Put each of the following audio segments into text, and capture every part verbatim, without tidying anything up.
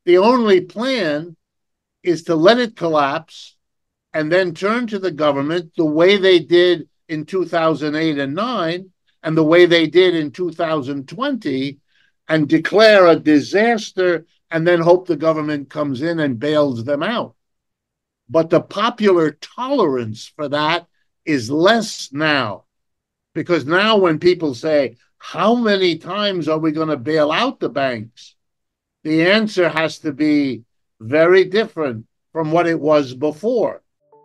The only plan is to let it collapse and then turn to the government the way they did in two thousand eight and nine and the way they did in two thousand twenty, and declare a disaster and then hope the government comes in and bails them out. But the popular tolerance for that is less now, because now when people say, how many times are we going to bail out the banks? The answer has to be very different from what it was before.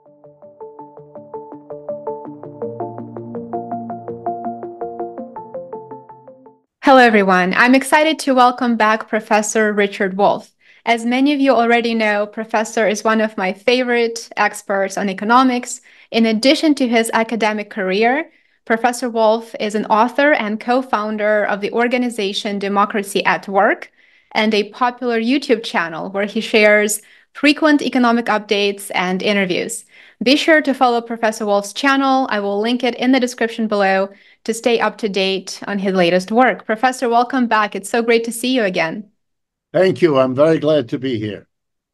Hello, everyone. I'm excited to welcome back Professor Richard Wolff. As many of you already know, Professor is one of my favorite experts on economics. In addition to his academic career, Professor Wolff is an author and co-founder of the organization Democracy at Work and a popular YouTube channel where he shares frequent economic updates and interviews. Be sure to follow Professor Wolff's channel. I will link it in the description below to stay up to date on his latest work. Professor, welcome back. It's so great to see you again. Thank you. I'm very glad to be here.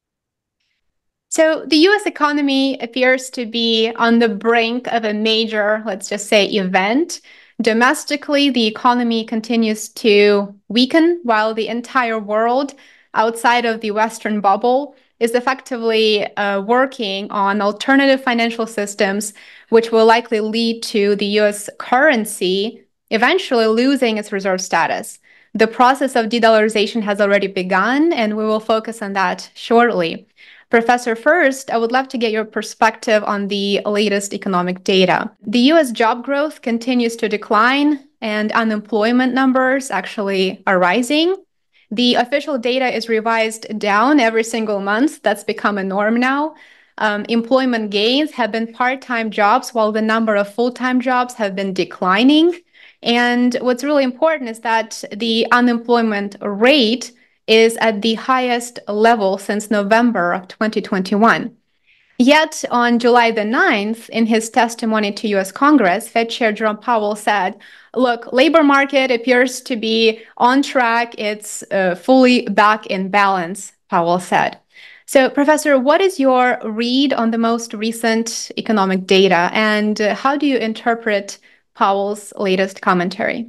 So the U S economy appears to be on the brink of a major, let's just say, event. Domestically, the economy continues to weaken while the entire world outside of the Western bubble is effectively uh, working on alternative financial systems, which will likely lead to the U S currency eventually losing its reserve status. The process of de-dollarization has already begun, and we will focus on that shortly. Professor, first, I would love to get your perspective on the latest economic data. The U S job growth continues to decline, and unemployment numbers actually are rising. The official data is revised down every single month. That's become a norm now. Um, employment gains have been part-time jobs, while the number of full-time jobs have been declining. And what's really important is that the unemployment rate is at the highest level since November of twenty twenty-one. Yet on July the ninth, in his testimony to U S Congress, Fed Chair Jerome Powell said, look, labor market appears to be on track. It's uh, fully back in balance, Powell said. So, Professor, what is your read on the most recent economic data, and uh, how do you interpret Powell's latest commentary?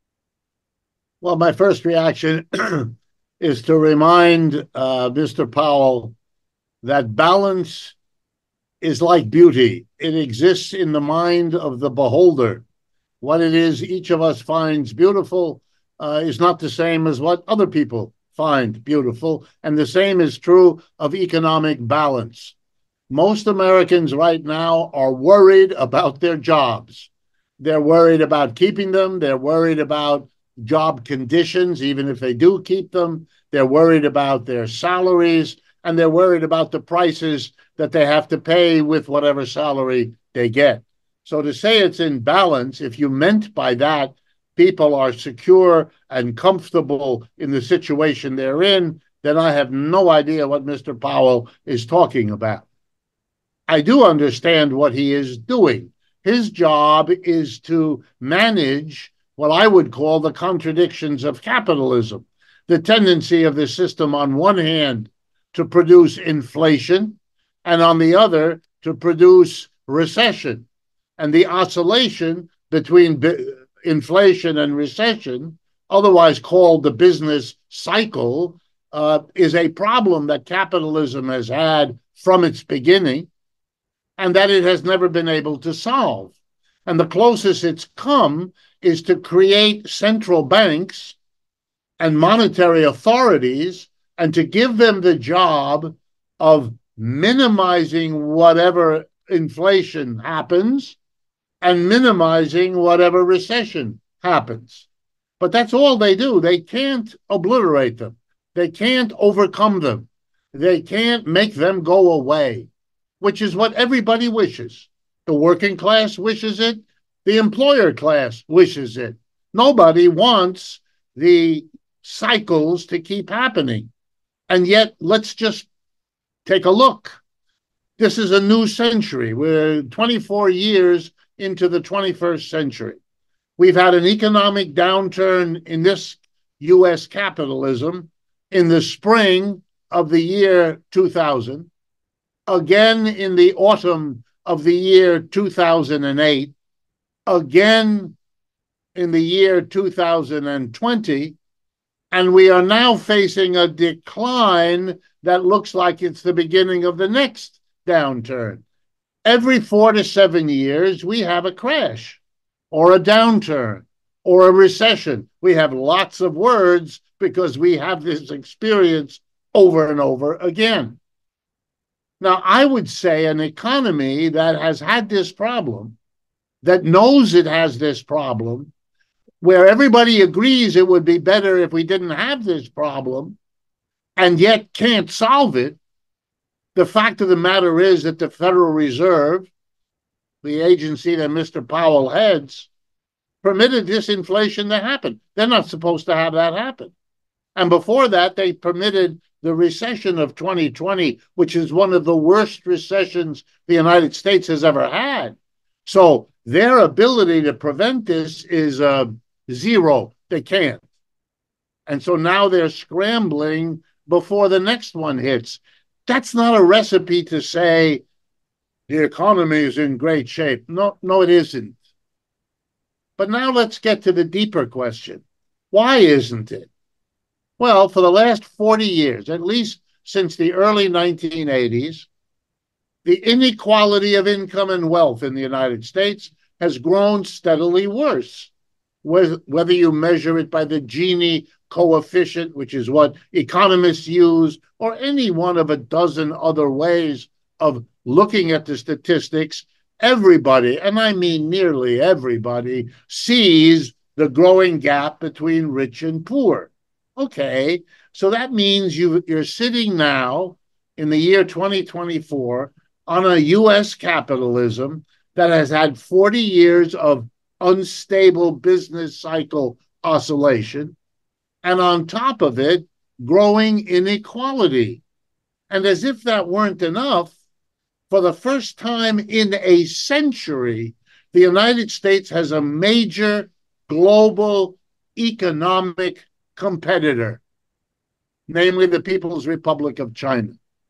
Well, my first reaction is to remind uh, Mister Powell that balance is like beauty. It exists in the mind of the beholder. What it is each of us finds beautiful uh, is not the same as what other people find beautiful. And the same is true of economic balance. Most Americans right now are worried about their jobs. They're worried about keeping them. They're worried about job conditions, even if they do keep them. They're worried about their salaries, and they're worried about the prices that they have to pay with whatever salary they get. So to say it's in balance, if you meant by that people are secure and comfortable in the situation they're in, then I have no idea what Mister Powell is talking about. I do understand what he is doing. His job is to manage what I would call the contradictions of capitalism, the tendency of the system on one hand to produce inflation, and on the other to produce recession. And the oscillation between inflation and recession, otherwise called the business cycle, uh, is a problem that capitalism has had from its beginning, and that it has never been able to solve. And the closest it's come is to create central banks and monetary authorities and to give them the job of minimizing whatever inflation happens and minimizing whatever recession happens. But that's all they do. They can't obliterate them. They can't overcome them. They can't make them go away, which is what everybody wishes. The working class wishes it. The employer class wishes it. Nobody wants the cycles to keep happening. And yet, let's just take a look. This is a new century. We're twenty-four years into the twenty-first century. We've had an economic downturn in this U S capitalism in the spring of the year two thousand, again in the autumn of the year two thousand eight, again in the year two thousand twenty, and we are now facing a decline that looks like it's the beginning of the next downturn. Every four to seven years, we have a crash or a downturn or a recession. We have lots of words because we have this experience over and over again. Now, I would say an economy that has had this problem, that knows it has this problem, where everybody agrees it would be better if we didn't have this problem, and yet can't solve it, the fact of the matter is that the Federal Reserve, the agency that Mister Powell heads, permitted this inflation to happen. They're not supposed to have that happen. And before that, they permitted the recession of twenty twenty, which is one of the worst recessions the United States has ever had. So their ability to prevent this is uh, zero. They can't. And so now they're scrambling before the next one hits. That's not a recipe to say the economy is in great shape. No, no, it isn't. But now let's get to the deeper question. Why isn't it? Well, for the last forty years, at least since the early nineteen eighties, the inequality of income and wealth in the United States has grown steadily worse. Whether you measure it by the Gini coefficient, which is what economists use, or any one of a dozen other ways of looking at the statistics, everybody, and I mean nearly everybody, sees the growing gap between rich and poor. Okay, so that means you, you're sitting now in the year twenty twenty-four on a U S capitalism that has had forty years of unstable business cycle oscillation, and on top of it, growing inequality. And as if that weren't enough, for the first time in a century, the United States has a major global economic competitor, namely the People's Republic of China.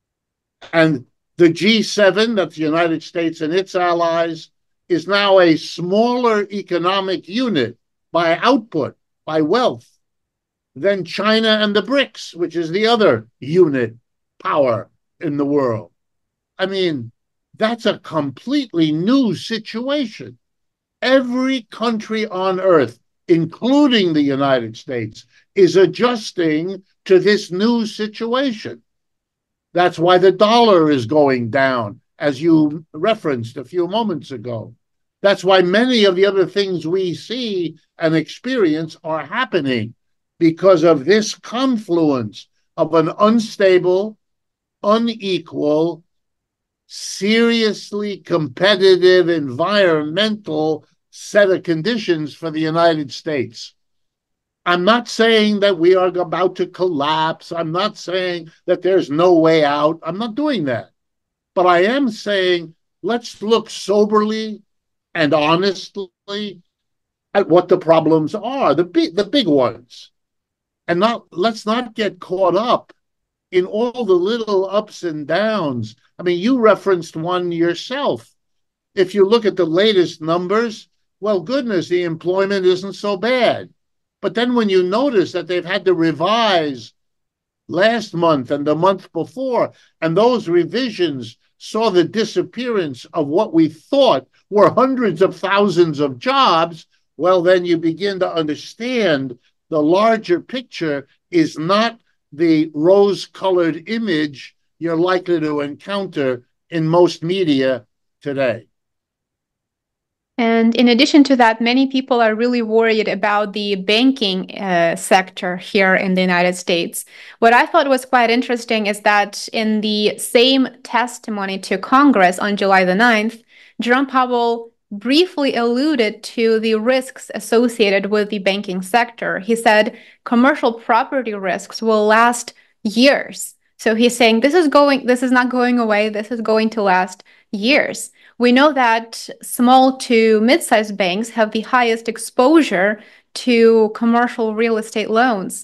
And the G seven, that's the United States and its allies, is now a smaller economic unit by output, by wealth, than China and the BRICS, which is the other unit power in the world. I mean, that's a completely new situation. Every country on earth, including the United States, is adjusting to this new situation. That's why the dollar is going down, as you referenced a few moments ago. That's why many of the other things we see and experience are happening, because of this confluence of an unstable, unequal, seriously competitive environmental set of conditions for the United States. I'm not saying that we are about to collapse. I'm not saying that there's no way out. I'm not doing that. But I am saying let's look soberly and honestly at what the problems are, the big, the big ones. And not let's not get caught up in all the little ups and downs. I mean, you referenced one yourself. If you look at the latest numbers, well, goodness, the employment isn't so bad. But then when you notice that they've had to revise last month and the month before, and those revisions saw the disappearance of what we thought were hundreds of thousands of jobs, well, then you begin to understand the larger picture is not the rose-colored image you're likely to encounter in most media today. And in addition to that, many people are really worried about the banking uh, sector here in the United States. What I thought was quite interesting is that in the same testimony to Congress on July the ninth, Jerome Powell briefly alluded to the risks associated with the banking sector. He said commercial property risks will last years. So he's saying this is going, this is not going away. This is going to last years. We know that small to mid-sized banks have the highest exposure to commercial real estate loans.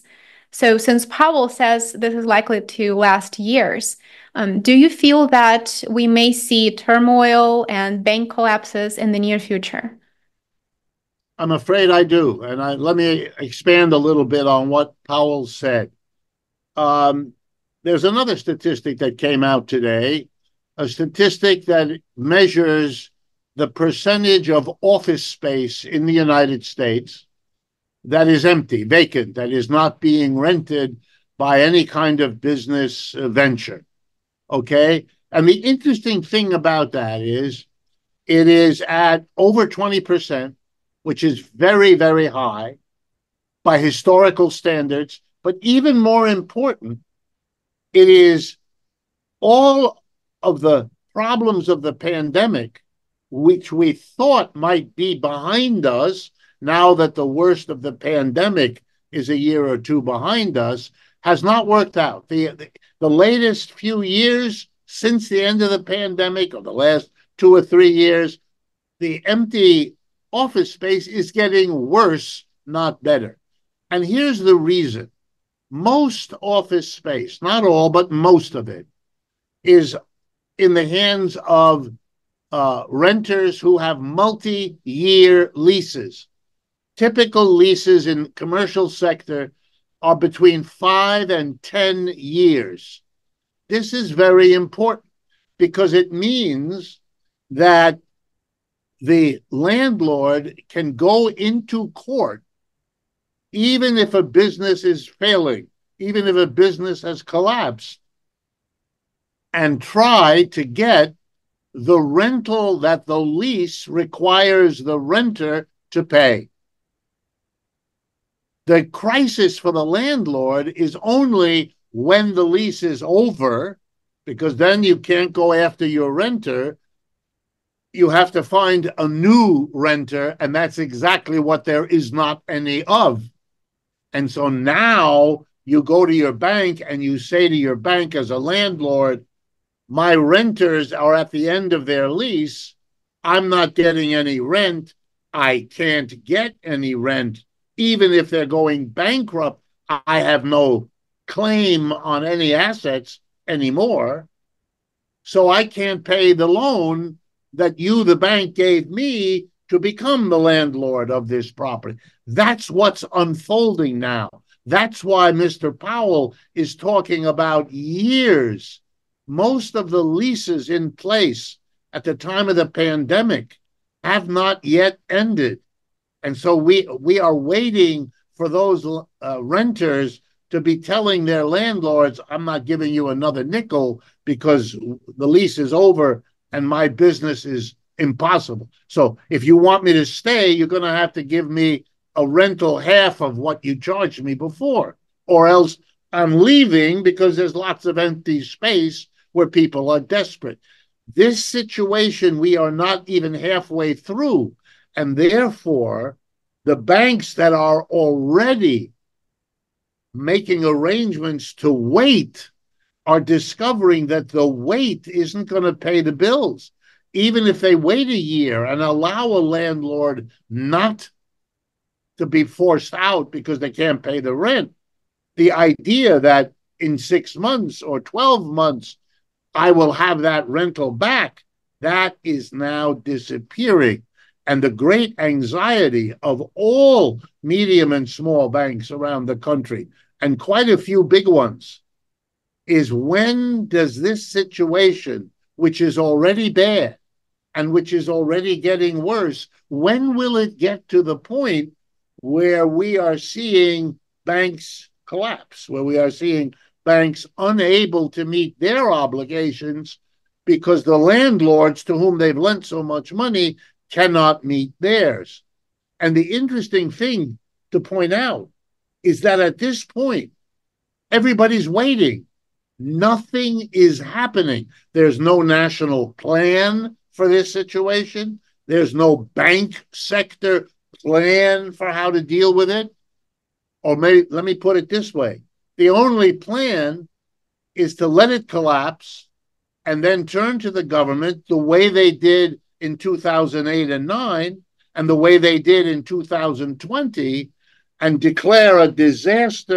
So since Powell says this is likely to last years, um, do you feel that we may see turmoil and bank collapses in the near future? I'm afraid I do. And I, let me expand a little bit on what Powell said. Um, there's another statistic that came out today, a statistic that measures the percentage of office space in the United States that is empty, vacant, that is not being rented by any kind of business venture. Okay? And the interesting thing about that is it is at over twenty percent, which is very, very high by historical standards. But even more important, it is all of the problems of the pandemic, which we thought might be behind us now that the worst of the pandemic is a year or two behind us, has not worked out. The, the, the latest few years since the end of the pandemic, or the last two or three years, the empty office space is getting worse, not better. And here's the reason. Most office space, not all, but most of it, is in the hands of uh, renters who have multi-year leases. Typical leases in the commercial sector are between five and ten years. This is very important because it means that the landlord can go into court even if a business is failing, even if a business has collapsed, and try to get the rental that the lease requires the renter to pay. The crisis for the landlord is only when the lease is over, because then you can't go after your renter. You have to find a new renter, and that's exactly what there is not any of. And so now you go to your bank and you say to your bank as a landlord, my renters are at the end of their lease. I'm not getting any rent. I can't get any rent. Even if they're going bankrupt, I have no claim on any assets anymore. So I can't pay the loan that you, the bank, gave me to become the landlord of this property. That's what's unfolding now. That's why Mister Powell is talking about years. Most of the leases in place at the time of the pandemic have not yet ended. And so we, we are waiting for those uh, renters to be telling their landlords, I'm not giving you another nickel because the lease is over and my business is impossible. So if you want me to stay, you're going to have to give me a rental half of what you charged me before, or else I'm leaving because there's lots of empty space where people are desperate. This situation, we are not even halfway through. And therefore, the banks that are already making arrangements to wait are discovering that the wait isn't going to pay the bills. Even if they wait a year and allow a landlord not to be forced out because they can't pay the rent, the idea that in six months or twelve months, I will have that rental back, that is now disappearing. And the great anxiety of all medium and small banks around the country, and quite a few big ones, is when does this situation, which is already bad and which is already getting worse, when will it get to the point where we are seeing banks collapse, where we are seeing banks unable to meet their obligations because the landlords to whom they've lent so much money cannot meet theirs? And the interesting thing to point out is that at this point, everybody's waiting. Nothing is happening. There's no national plan for this situation. There's no bank sector plan for how to deal with it. Or maybe, let me put it this way. The only plan is to let it collapse and then turn to the government the way they did in two thousand eight and nine and the way they did in two thousand twenty and declare a disaster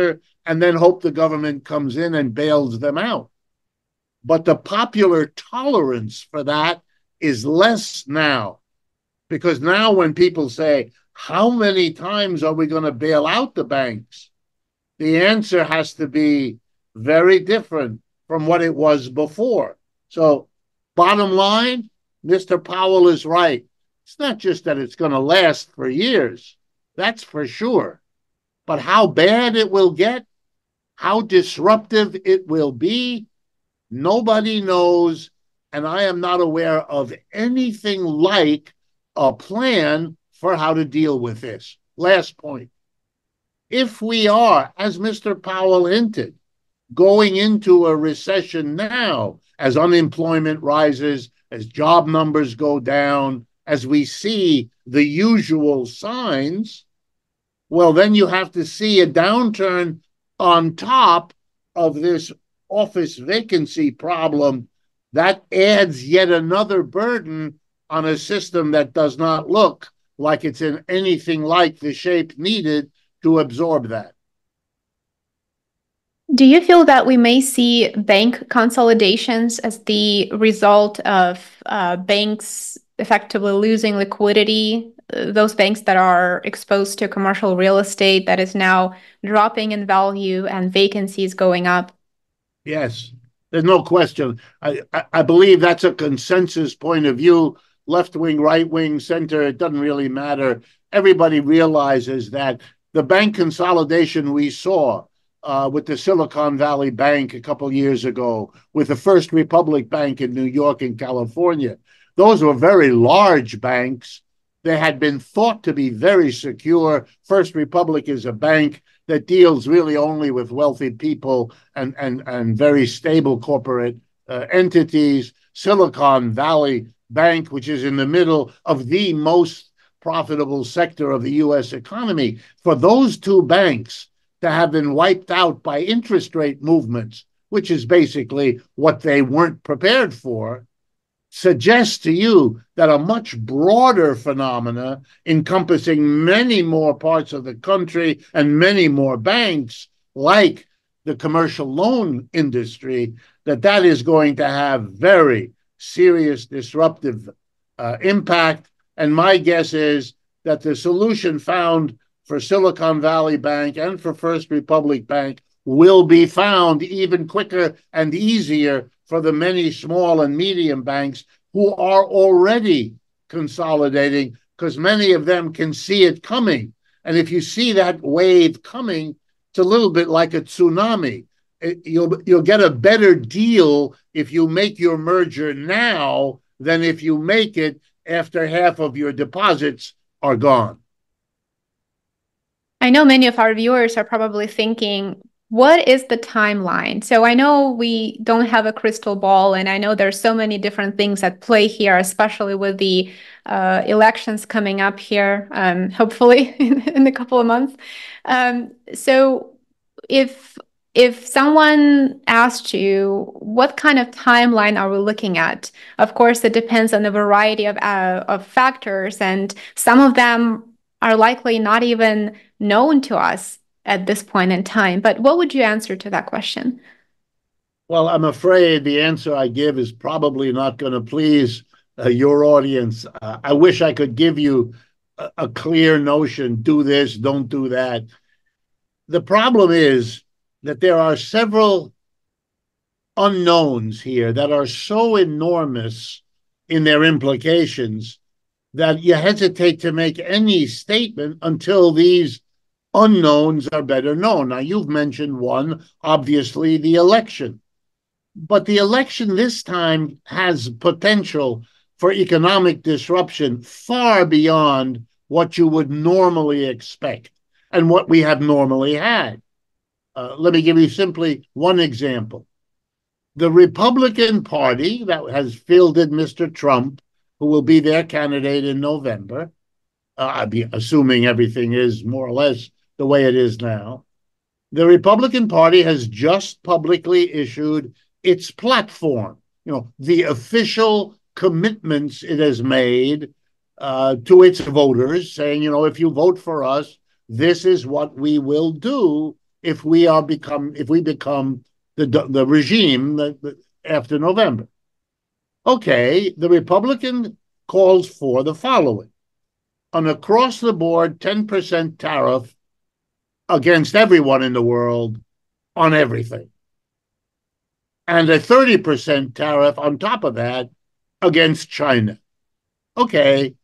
and then hope the government comes in and bails them out. But the popular tolerance for that is less now, because now when people say, how many times are we going to bail out the banks? The answer has to be very different from what it was before. So, bottom line, Mister Powell is right. It's not just that it's going to last for years. That's for sure. But how bad it will get, how disruptive it will be, nobody knows. And I am not aware of anything like a plan for how to deal with this. Last point. If we are, as Mister Powell hinted, going into a recession now, as unemployment rises, as job numbers go down, as we see the usual signs, well, then you have to see a downturn on top of this office vacancy problem. That adds yet another burden on a system that does not look like it's in anything like the shape needed to absorb that. Do you feel that we may see bank consolidations as the result of uh, banks effectively losing liquidity, uh, those banks that are exposed to commercial real estate that is now dropping in value and vacancies going up? Yes, there's no question. I, I, I believe that's a consensus point of view, left wing, right wing, center, it doesn't really matter. Everybody realizes that the bank consolidation we saw uh, with the Silicon Valley Bank a couple of years ago, with the First Republic Bank in New York and California, those were very large banks. They had been thought to be very secure. First Republic is a bank that deals really only with wealthy people and, and, and very stable corporate uh, entities. Silicon Valley Bank, which is in the middle of the most profitable sector of the U S economy, for those two banks to have been wiped out by interest rate movements, which is basically what they weren't prepared for, suggests to you that a much broader phenomena encompassing many more parts of the country and many more banks, like the commercial loan industry, that that is going to have very serious disruptive uh, impact. And my guess is that the solution found for Silicon Valley Bank and for First Republic Bank will be found even quicker and easier for the many small and medium banks who are already consolidating, because many of them can see it coming. And if you see that wave coming, it's a little bit like a tsunami. It, you'll, you'll get a better deal if you make your merger now than if you make it after half of your deposits are gone. I know many of our viewers are probably thinking, what is the timeline? So I know we don't have a crystal ball, and I know there's so many different things at play here, especially with the uh, elections coming up here, um, hopefully in, in a couple of months. Um, so if if someone asked you, what kind of timeline are we looking at? Of course, it depends on a variety of, uh, of factors, and some of them are likely not even known to us at this point in time. But what would you answer to that question? Well, I'm afraid the answer I give is probably not going to please uh, your audience. Uh, I wish I could give you a, a clear notion, do this, don't do that. The problem is that there are several unknowns here that are so enormous in their implications that you hesitate to make any statement until these unknowns are better known. Now, you've mentioned one, obviously, the election. But the election this time has potential for economic disruption far beyond what you would normally expect and what we have normally had. Uh, let me give you simply one example. The Republican Party that has fielded Mister Trump, who will be their candidate in November, uh, I'd be assuming everything is more or less the way it is now. The Republican Party has just publicly issued its platform, you know, the official commitments it has made uh, to its voters, saying, you know, if you vote for us, this is what we will do if we are become if we become the the regime that, that after November. Okay, the Republican calls for the following: an across the board ten percent tariff against everyone in the world on everything, and a thirty percent tariff on top of that against China. Okay,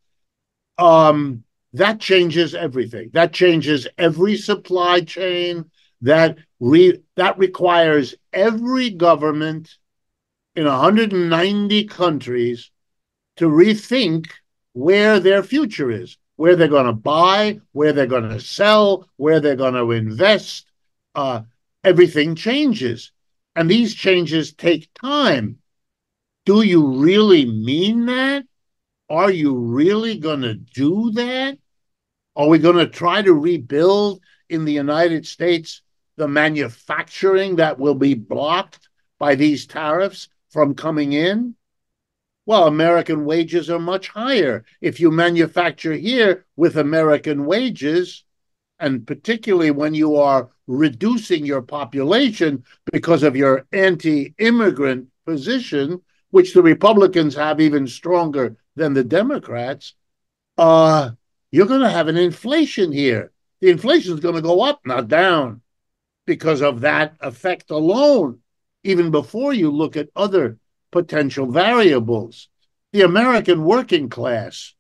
um, that changes everything. That changes every supply chain. That re- that requires every government in one hundred ninety countries to rethink where their future is, where they're going to buy, where they're going to sell, where they're going to invest. Uh, everything changes. And these changes take time. Do you really mean that? Are you really going to do that? Are we going to try to rebuild in the United States the manufacturing that will be blocked by these tariffs from coming in? Well, American wages are much higher. If you manufacture here with American wages, and particularly when you are reducing your population because of your anti-immigrant position, which the Republicans have even stronger than the Democrats, uh, you're going to have an inflation here. The inflation is going to go up, not down, because of that effect alone, even before you look at other potential variables. The American working class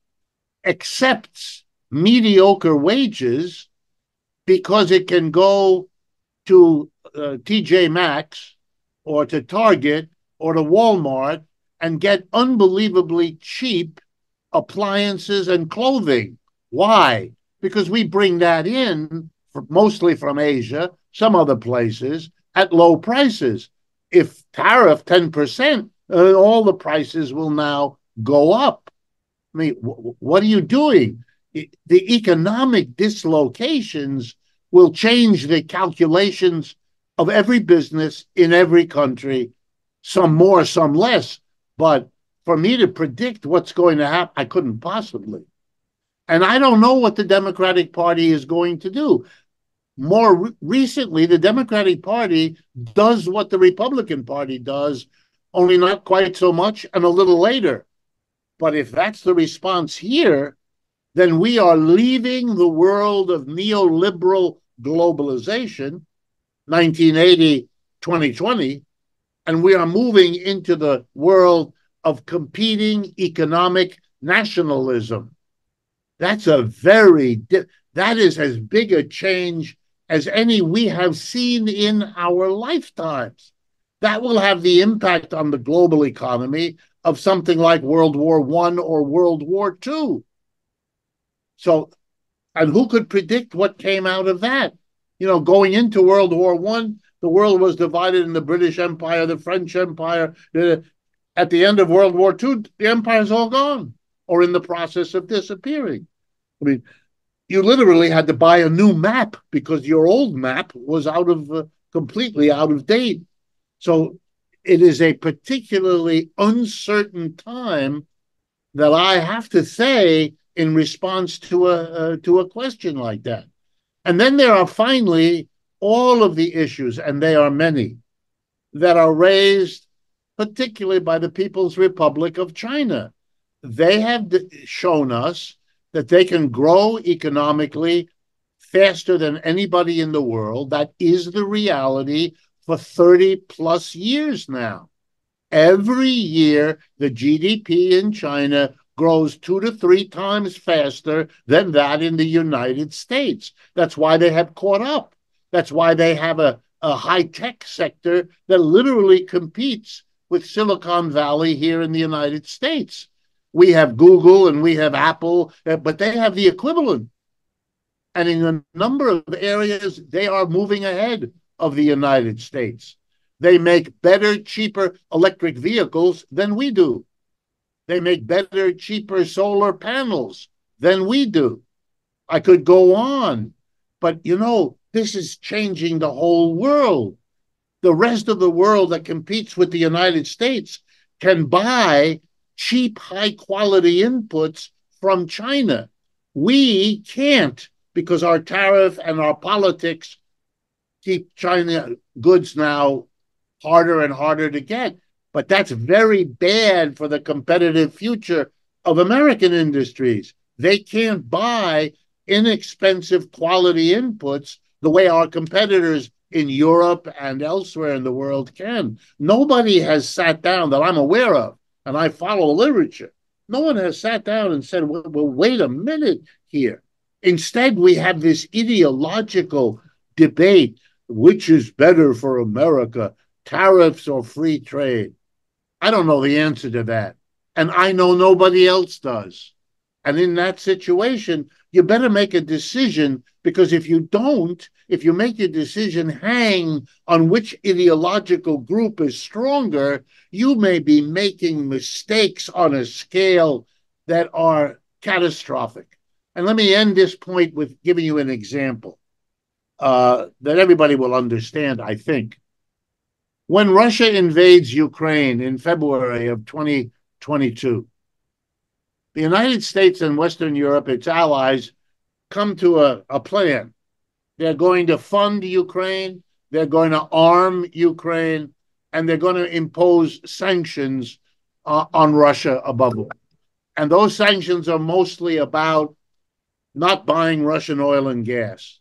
accepts mediocre wages because it can go to uh, T J Maxx or to Target or to Walmart and get unbelievably cheap appliances and clothing. Why? Because we bring that in for, mostly from Asia, some other places, at low prices. If tariff ten percent, uh, all the prices will now go up. I mean, w- what are you doing? The economic dislocations will change the calculations of every business in every country, some more, some less. But for me to predict what's going to happen, I couldn't possibly. And I don't know what the Democratic Party is going to do. More re- recently, the Democratic Party does what the Republican Party does, only not quite so much and a little later. But if that's the response here, then we are leaving the world of neoliberal globalization, nineteen eighty, twenty twenty, and we are moving into the world of competing economic nationalism. That's a very, di- that is as big a change as any we have seen in our lifetimes. That will have the impact on the global economy of something like World War One or World War Two. So, and who could predict what came out of that? You know, going into World War One, the world was divided in the British Empire, the French Empire. Uh, at the end of World War Two, the empire's all gone or in the process of disappearing. I mean, you literally had to buy a new map because your old map was out of uh, completely out of date. So it is a particularly uncertain time that I have to say in response to a uh, to a question like that. And then there are finally all of the issues, and they are many, that are raised particularly by the People's Republic of China. They have shown us that they can grow economically faster than anybody in the world. That is the reality for thirty plus years now. Every year, the G D P in China grows two to three times faster than that in the United States. That's why they have caught up. That's why they have a, a high-tech sector that literally competes with Silicon Valley here in the United States. We have Google and we have Apple, but they have the equivalent. And in a number of areas, they are moving ahead of the United States. They make better, cheaper electric vehicles than we do. They make better, cheaper solar panels than we do. I could go on, but you know, this is changing the whole world. The rest of the world that competes with the United States can buy cheap, high-quality inputs from China. We can't because our tariff and our politics keep China goods now harder and harder to get. But that's very bad for the competitive future of American industries. They can't buy inexpensive quality inputs the way our competitors in Europe and elsewhere in the world can. Nobody has sat down that I'm aware of, and I follow literature. No one has sat down and said, well, well wait a minute here. Instead, we have this ideological debate, which is better for America, tariffs or free trade? I don't know the answer to that. And I know nobody else does. And in that situation, you better make a decision, because if you don't, if you make your decision hang on which ideological group is stronger, you may be making mistakes on a scale that are catastrophic. And let me end this point with giving you an example uh, that everybody will understand, I think. When Russia invades Ukraine in February of twenty twenty-two, the United States and Western Europe, its allies, come to a, a plan. They're going to fund Ukraine, they're going to arm Ukraine, and they're going to impose sanctions uh, on Russia above all. And those sanctions are mostly about not buying Russian oil and gas.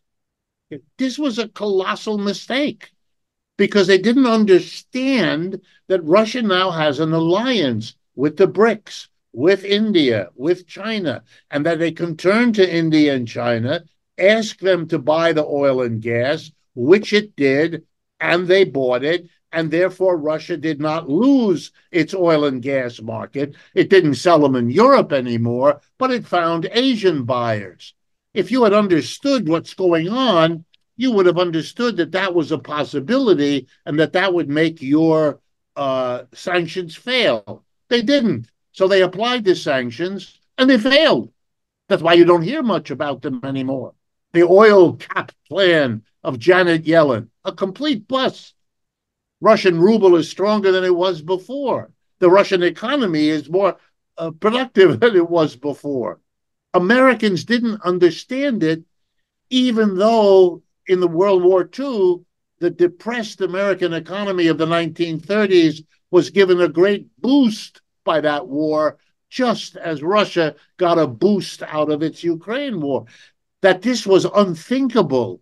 This was a colossal mistake, because they didn't understand that Russia now has an alliance with the BRICS, with India, with China, and that they can turn to India and China, ask them to buy the oil and gas, which it did, and they bought it, and therefore Russia did not lose its oil and gas market. It didn't sell them in Europe anymore, but it found Asian buyers. If you had understood what's going on, you would have understood that that was a possibility and that that would make your uh, sanctions fail. They didn't. So they applied the sanctions and they failed. That's why you don't hear much about them anymore. The oil cap plan of Janet Yellen, a complete bust. Russian ruble is stronger than it was before. The Russian economy is more uh, productive than it was before. Americans didn't understand it, even though in the World War Two, the depressed American economy of the nineteen thirties was given a great boost by that war, just as Russia got a boost out of its Ukraine war. That this was unthinkable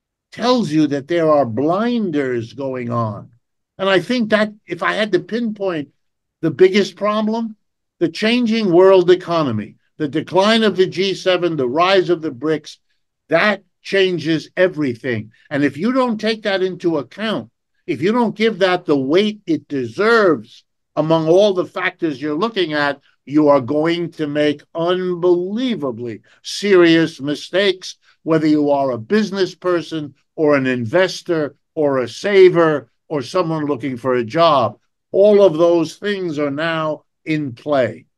tells you that there are blinders going on. And I think that if I had to pinpoint the biggest problem, the changing world economy, the decline of the G seven, the rise of the BRICS, that changes everything. And if you don't take that into account, if you don't give that the weight it deserves among all the factors you're looking at, you are going to make unbelievably serious mistakes, whether you are a business person or an investor or a saver or someone looking for a job. All of those things are now in play.